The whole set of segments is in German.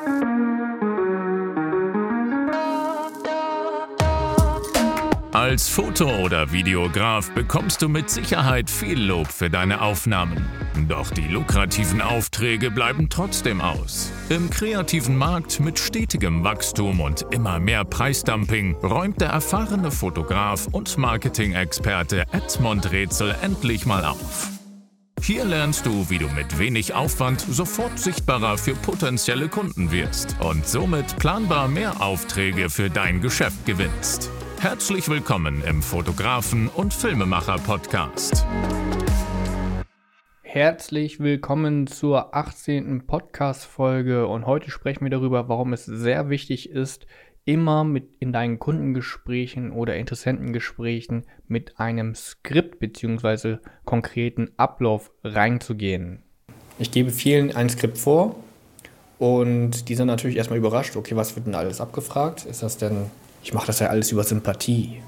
Als Foto- oder Videograf bekommst du mit Sicherheit viel Lob für deine Aufnahmen. Doch die lukrativen Aufträge bleiben trotzdem aus. Im kreativen Markt mit stetigem Wachstum und immer mehr Preisdumping räumt der erfahrene Fotograf und Marketing-Experte Edmond Rätsel endlich mal auf. Hier lernst du, wie du mit wenig Aufwand sofort sichtbarer für potenzielle Kunden wirst und somit planbar mehr Aufträge für dein Geschäft gewinnst. Herzlich willkommen im Fotografen- und Filmemacher-Podcast. Herzlich willkommen zur 18. Podcast-Folge und heute sprechen wir darüber, warum es sehr wichtig ist, immer in deinen Kundengesprächen oder Interessentengesprächen mit einem Skript bzw. konkreten Ablauf reinzugehen. Ich gebe vielen ein Skript vor und die sind natürlich erstmal überrascht, okay, was wird denn alles abgefragt? Ist das denn... Ich mache das ja alles über Sympathie.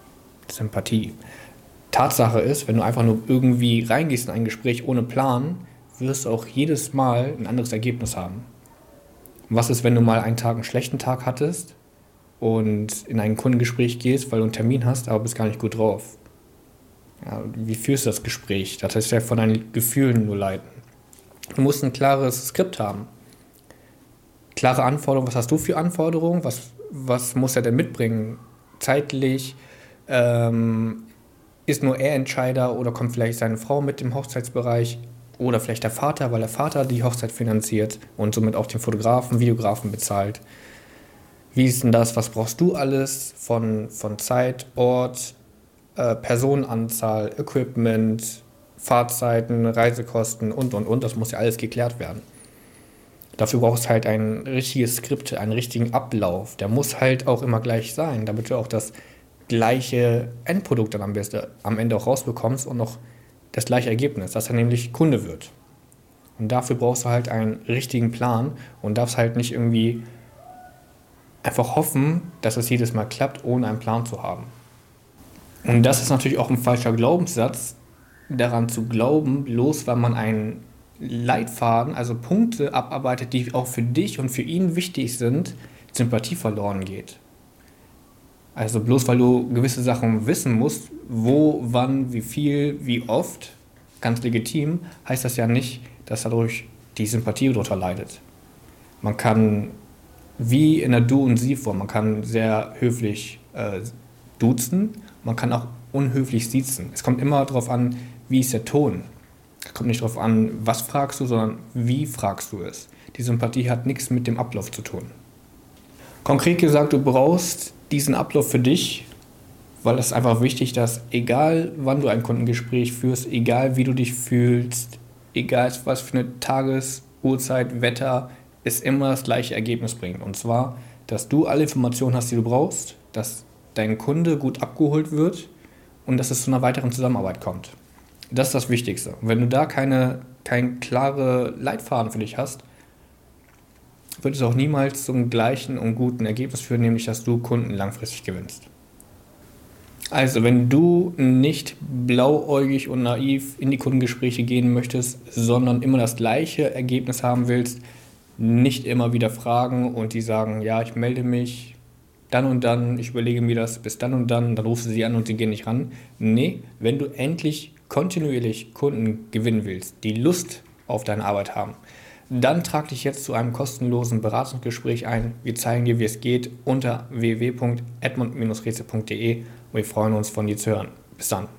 Tatsache ist, wenn du einfach nur irgendwie reingehst in ein Gespräch ohne Plan, wirst du auch jedes Mal ein anderes Ergebnis haben. Und was ist, wenn du mal einen schlechten Tag hattest und in ein Kundengespräch gehst, weil du einen Termin hast, aber bist gar nicht gut drauf? Ja, wie führst du das Gespräch? Das heißt ja von deinen Gefühlen nur leiten. Du musst ein klares Skript haben. Klare Anforderungen, was hast du für Anforderungen? Was muss er denn mitbringen? Zeitlich? Ist nur er Entscheider oder kommt vielleicht seine Frau mit dem Hochzeitsbereich? Oder vielleicht der Vater, weil der Vater die Hochzeit finanziert und somit auch den Fotografen, Videografen bezahlt. Wie ist denn das? Was brauchst du alles von Zeit, Ort, Personenanzahl, Equipment, Fahrzeiten, Reisekosten und. Das muss ja alles geklärt werden. Dafür brauchst du halt ein richtiges Skript, einen richtigen Ablauf. Der muss halt auch immer gleich sein, damit du auch das gleiche Endprodukt dann am Ende auch rausbekommst und noch das gleiche Ergebnis, dass er nämlich Kunde wird. Und dafür brauchst du halt einen richtigen Plan und darfst halt nicht irgendwie einfach hoffen, dass es jedes Mal klappt, ohne einen Plan zu haben. Und das ist natürlich auch ein falscher Glaubenssatz, daran zu glauben, bloß weil man einen Leitfaden, also Punkte abarbeitet, die auch für dich und für ihn wichtig sind, Sympathie verloren geht. Also bloß weil du gewisse Sachen wissen musst, wo, wann, wie viel, wie oft, ganz legitim, heißt das ja nicht, dass dadurch die Sympathie darunter leidet. Man kann, wie in der Du- und Sie-Form, man kann sehr höflich duzen, man kann auch unhöflich siezen. Es kommt immer darauf an, wie ist der Ton. Es kommt nicht darauf an, was fragst du, sondern wie fragst du es. Die Sympathie hat nichts mit dem Ablauf zu tun. Konkret gesagt, du brauchst diesen Ablauf für dich, weil es ist einfach wichtig, dass egal wann du ein Kundengespräch führst, egal wie du dich fühlst, egal was für eine Uhrzeit, Wetter, es immer das gleiche Ergebnis bringt. Und zwar, dass du alle Informationen hast, die du brauchst, dass dein Kunde gut abgeholt wird und dass es zu einer weiteren Zusammenarbeit kommt. Das ist das Wichtigste. Und wenn du da kein klare Leitfaden für dich hast, wird es auch niemals zum gleichen und guten Ergebnis führen, nämlich dass du Kunden langfristig gewinnst. Also, wenn du nicht blauäugig und naiv in die Kundengespräche gehen möchtest, sondern immer das gleiche Ergebnis haben willst, nicht immer wieder fragen und die sagen, ja, ich melde mich dann und dann, ich überlege mir das bis dann rufst du sie an und sie gehen nicht ran. Nee, wenn du endlich kontinuierlich Kunden gewinnen willst, die Lust auf deine Arbeit haben, dann trag dich jetzt zu einem kostenlosen Beratungsgespräch ein. Wir zeigen dir, wie es geht unter www.edmond-rätsel.de und wir freuen uns, von dir zu hören. Bis dann.